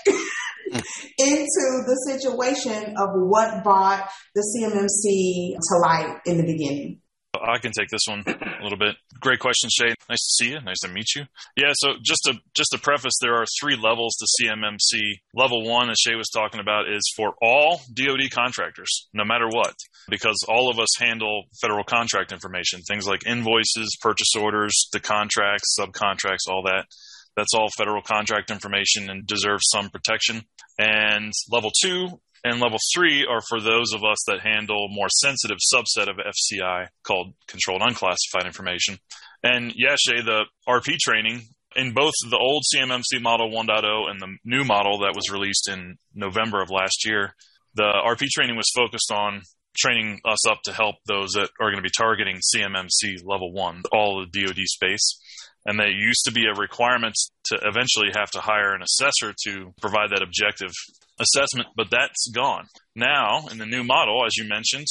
into the situation of what brought the CMMC to light in the beginning? I can take this one a little bit. Great question, Shay. Nice to see you. Nice to meet you. Yeah, so just to preface, there are 3 levels to CMMC. Level 1, as Shay was talking about, is for all DoD contractors, no matter what, because all of us handle federal contract information, things like invoices, purchase orders, the contracts, subcontracts, all that. That's all federal contract information and deserves some protection. And level 2 and level 3 are for those of us that handle more sensitive subset of FCI called controlled unclassified information. And yeah, Shay, the RP training in both the old CMMC model 1.0 and the new model that was released in November of last year, the RP training was focused on training us up to help those that are going to be targeting CMMC level 1, all the DoD space. And they used to be a requirement to eventually have to hire an assessor to provide that objective assessment, but that's gone. Now, in the new model, as you mentioned,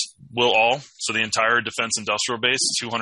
so the entire defense industrial base,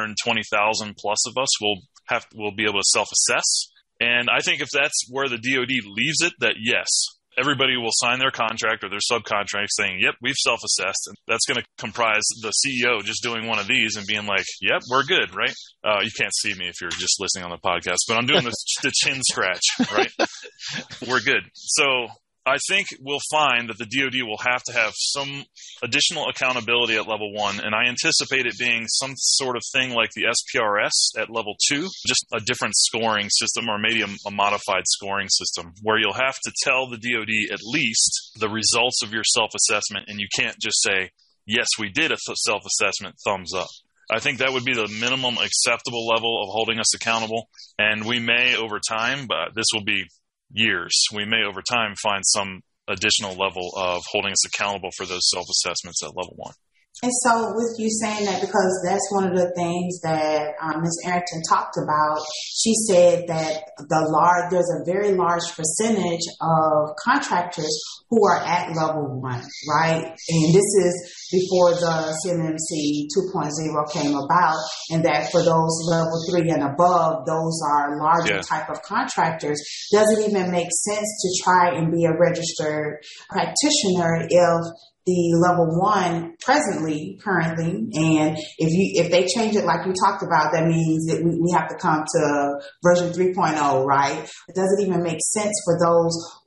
220,000 plus of us will be able to self-assess. And I think if that's where the DoD leaves it, that yes, everybody will sign their contract or their subcontract saying, yep, we've self-assessed. And that's going to comprise the CEO just doing one of these and being like, yep, we're good, right? You can't see me if you're just listening on the podcast, but I'm doing the chin scratch, right? We're good. So I think we'll find that the DoD will have to have some additional accountability at level 1, and I anticipate it being some sort of thing like the SPRS at level 2, just a different scoring system, or maybe a modified scoring system, where you'll have to tell the DoD at least the results of your self-assessment, and you can't just say, yes, we did a self-assessment, thumbs up. I think that would be the minimum acceptable level of holding us accountable, and we may over time, but this will be years, we may over time find some additional level of holding us accountable for those self-assessments at level 1. And so with you saying that, because that's one of the things that Ms. Arrington talked about, she said that there's a very large percentage of contractors who are at level 1, right? And this is before the CMMC 2.0 came about, and that for those level 3 and above, those are larger type of contractors. Does it even make sense to try and be a registered practitioner if the level 1 currently, and if they change it like you talked about, that means that we have to come to version 3.0, right? Does it even make sense for those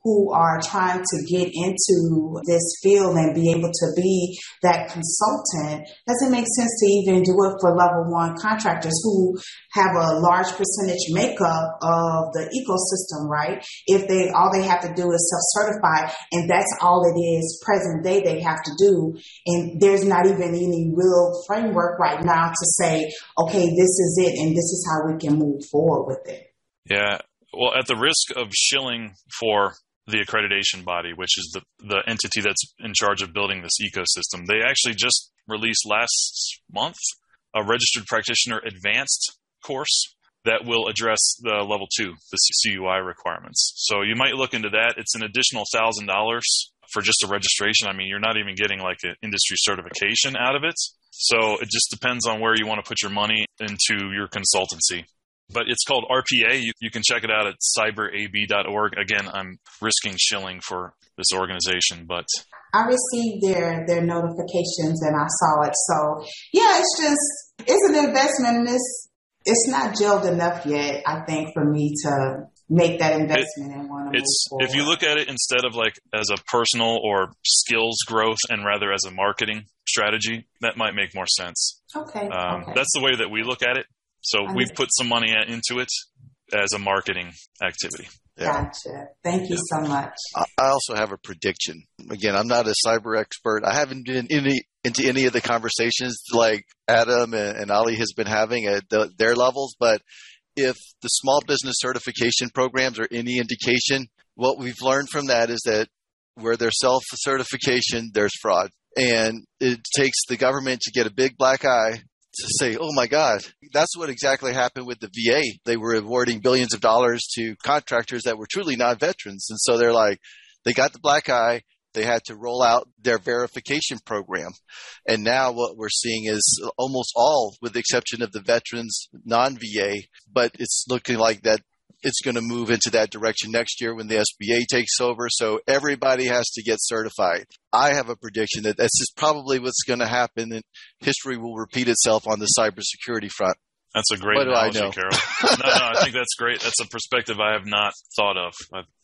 who are trying to get into this field and be able to be that consultant, does it make sense to even do it for level one contractors who have a large percentage makeup of the ecosystem, right? If all they have to do is self-certify, and that's all it is present day they have to do. And there's not even any real framework right now to say, okay, this is it and this is how we can move forward with it. Yeah. Well, at the risk of shilling for the accreditation body, which is the entity that's in charge of building this ecosystem, they actually just released last month a registered practitioner advanced course that will address the level 2, the CUI requirements. So you might look into that. It's an additional $1,000 for just a registration. I mean, you're not even getting like an industry certification out of it. So it just depends on where you want to put your money into your consultancy. But it's called RPA. You can check it out at cyberab.org. Again, I'm risking shilling for this organization, but I received their notifications and I saw it. So yeah, it's an investment, and it's not gelled enough yet, I think, for me to make that investment and want to move forward. If you look at it instead of like as a personal or skills growth and rather as a marketing strategy, that might make more sense. Okay. That's the way that we look at it. So we've put some money into it as a marketing activity. Yeah. Gotcha. Thank you so much. I also have a prediction. Again, I'm not a cyber expert. I haven't been into any of the conversations like Adam and Ali has been having at their levels. But if the small business certification programs are any indication, what we've learned from that is that where there's self-certification, there's fraud. And it takes the government to get a big black eye to say, oh my God, that's what exactly happened with the VA. They were awarding billions of dollars to contractors that were truly not veterans. And so they're like, they got the black eye. They had to roll out their verification program. And now what we're seeing is almost all, with the exception of the veterans, non-VA, but it's looking like that it's going to move into that direction next year when the SBA takes over. So everybody has to get certified. I have a prediction that this is probably what's going to happen, and history will repeat itself on the cybersecurity front. That's a great analogy, Carol. No, I think that's great. That's a perspective I have not thought of.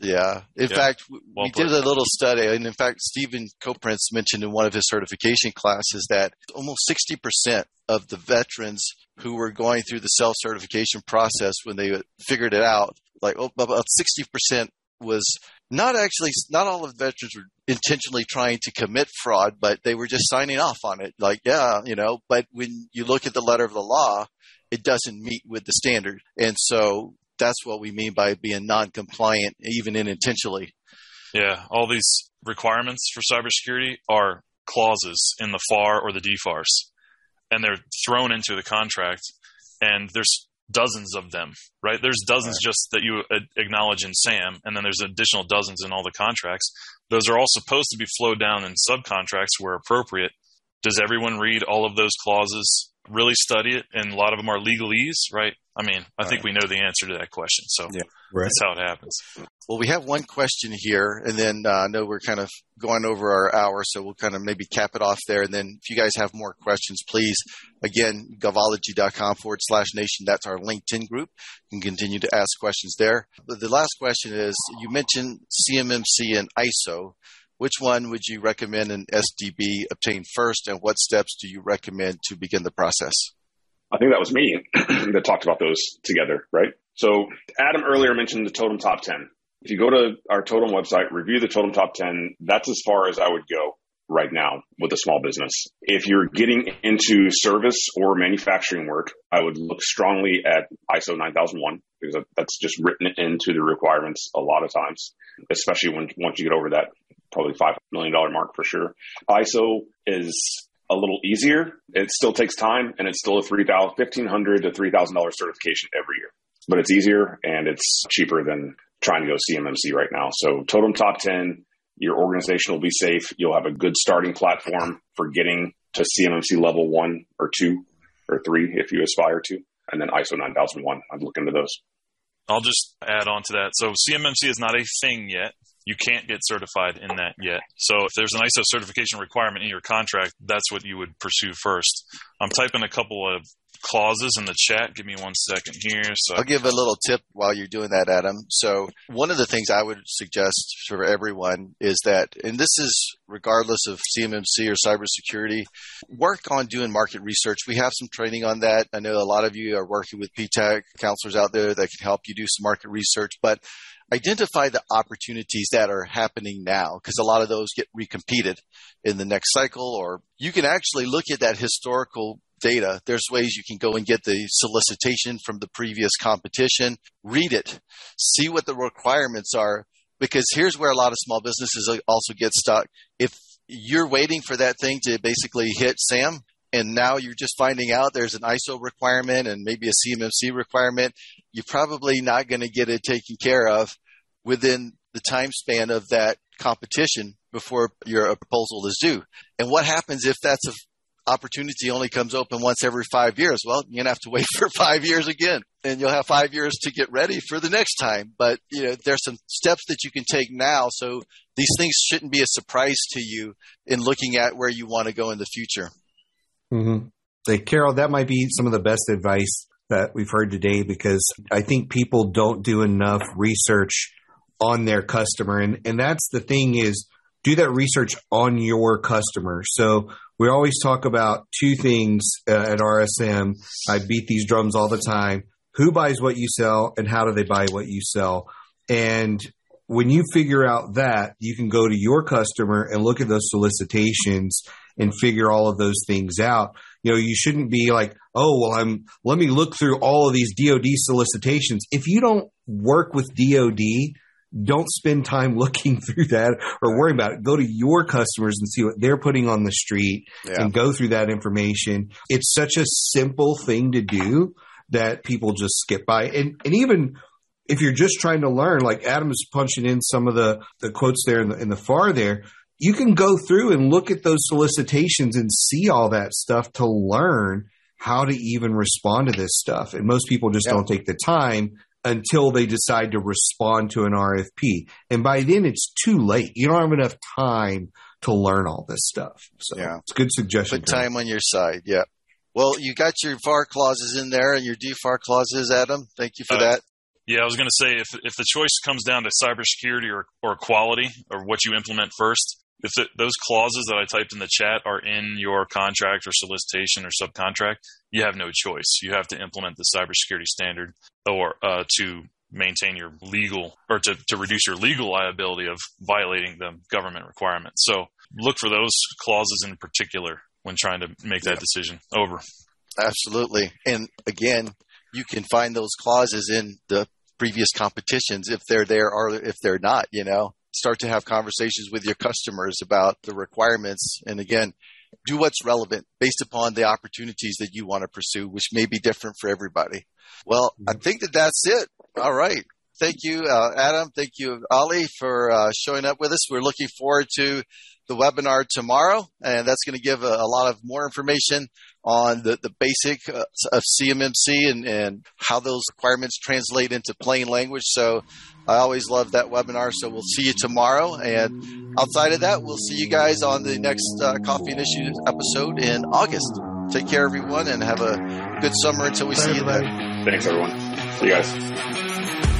In fact, we did a little study, and in fact, Stephen Coprince mentioned in one of his certification classes that almost 60% of the veterans who were going through the self-certification process when they figured it out, like about 60% was not all of the veterans were intentionally trying to commit fraud, but they were just signing off on it. Like, but when you look at the letter of the law, it doesn't meet with the standard. And so that's what we mean by being non-compliant, even unintentionally. Yeah, all these requirements for cybersecurity are clauses in the FAR or the DFARS, and they're thrown into the contract, and there's dozens of them, right? There's dozens just that you acknowledge in SAM, and then there's additional dozens in all the contracts. Those are all supposed to be flowed down in subcontracts where appropriate. Does everyone read all of those clauses, really study it? And a lot of them are legalese, right? I mean, I think we know the answer to that question. So that's how it happens. Well, we have one question here, and then I know we're kind of going over our hour, so we'll kind of maybe cap it off there. And then if you guys have more questions, please, again, govology.com/nation. That's our LinkedIn group. You can continue to ask questions there. But the last question is, you mentioned CMMC and ISO. Which one would you recommend an SDB obtain first, and what steps do you recommend to begin the process? I think that was me that talked about those together, right? So Adam earlier mentioned the Totem Top 10. If you go to our Totem website, review the Totem Top 10, that's as far as I would go right now with a small business. If you're getting into service or manufacturing work, I would look strongly at ISO 9001 because that's just written into the requirements a lot of times, especially once you get over that probably $5 million mark for sure. ISO is a little easier. It still takes time, and it's still a $1,500 to $3,000 certification every year. But it's easier, and it's cheaper than trying to go CMMC right now. So Totem Top 10, your organization will be safe. You'll have a good starting platform for getting to CMMC level 1 or 2 or 3 if you aspire to. And then ISO 9001. I'd look into those. I'll just add on to that. So CMMC is not a thing yet. You can't get certified in that yet. So if there's an ISO certification requirement in your contract, that's what you would pursue first. I'm typing a couple of clauses in the chat. Give me 1 second here. So I'll give a little tip while you're doing that, Adam. So one of the things I would suggest for everyone is that, and this is regardless of CMMC or cybersecurity, work on doing market research. We have some training on that. I know a lot of you are working with PTAC counselors out there that can help you do some market research, but identify the opportunities that are happening now, because a lot of those get recompeted in the next cycle, or you can actually look at that historical data. There's ways you can go and get the solicitation from the previous competition, read it, see what the requirements are, because here's where a lot of small businesses also get stuck. If you're waiting for that thing to basically hit SAM, and now you're just finding out there's an ISO requirement and maybe a CMMC requirement, you're probably not going to get it taken care of within the time span of that competition before your proposal is due. And what happens if that's an opportunity only comes open once every 5 years? Well, you're going to have to wait for 5 years again, and you'll have 5 years to get ready for the next time. But there's some steps that you can take now, so these things shouldn't be a surprise to you in looking at where you want to go in the future. Mm-hmm. Hey, Carol, that might be some of the best advice that we've heard today, because I think people don't do enough research on their customer. And that's the thing, is do that research on your customer. So we always talk about two things at RSM. I beat these drums all the time. Who buys what you sell, and how do they buy what you sell? And when you figure out that, you can go to your customer and look at those solicitations and figure all of those things out. You shouldn't be like, oh, well, let me look through all of these DoD solicitations. If you don't work with DoD, don't spend time looking through that or worry about it. Go to your customers and see what they're putting on the street and go through that information. It's such a simple thing to do that people just skip by. And even if you're just trying to learn, like Adam is punching in some of the quotes there in the far there, you can go through and look at those solicitations and see all that stuff to learn how to even respond to this stuff. And most people just don't take the time until they decide to respond to an RFP. And by then it's too late. You don't have enough time to learn all this stuff. So it's a good suggestion. Put time on your side. Yeah. Well, you got your FAR clauses in there and your DFAR clauses, Adam. Thank you for that. Yeah, I was going to say, if the choice comes down to cybersecurity or quality, or what you implement first, if those clauses that I typed in the chat are in your contract or solicitation or subcontract, you have no choice. You have to implement the cybersecurity standard, or to maintain your legal, or to reduce your legal liability of violating the government requirements. So look for those clauses in particular when trying to make that decision. Over. Absolutely. And again, you can find those clauses in the previous competitions if they're there or if they're not, Start to have conversations with your customers about the requirements. And again, do what's relevant based upon the opportunities that you want to pursue, which may be different for everybody. Well, I think that's it. All right. Thank you, Adam. Thank you, Ali, for showing up with us. We're looking forward to the webinar tomorrow, and that's going to give a lot of more information on the basic of CMMC and how those requirements translate into plain language. So I always love that webinar. So we'll see you tomorrow. And outside of that, we'll see you guys on the next Coffee Initiative episode in August. Take care, everyone, and have a good summer until we see you then. Thanks, everyone. See you guys.